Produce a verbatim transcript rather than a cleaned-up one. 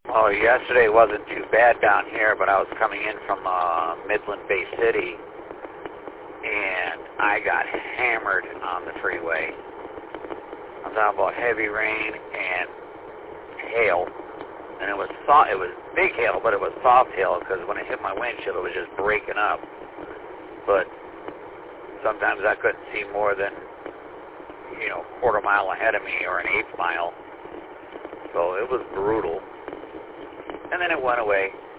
Oh, yesterday wasn't too bad down here, but I was coming in from uh, Midland Bay City, and I got hammered on the freeway. I'm talking about heavy rain and hail, and it was soft, it was big hail, but it was soft hail because when it hit my windshield, it was just breaking up. But sometimes I couldn't see more than, you know, a quarter mile ahead of me or an eighth mile. So it was brutal. And then it went away.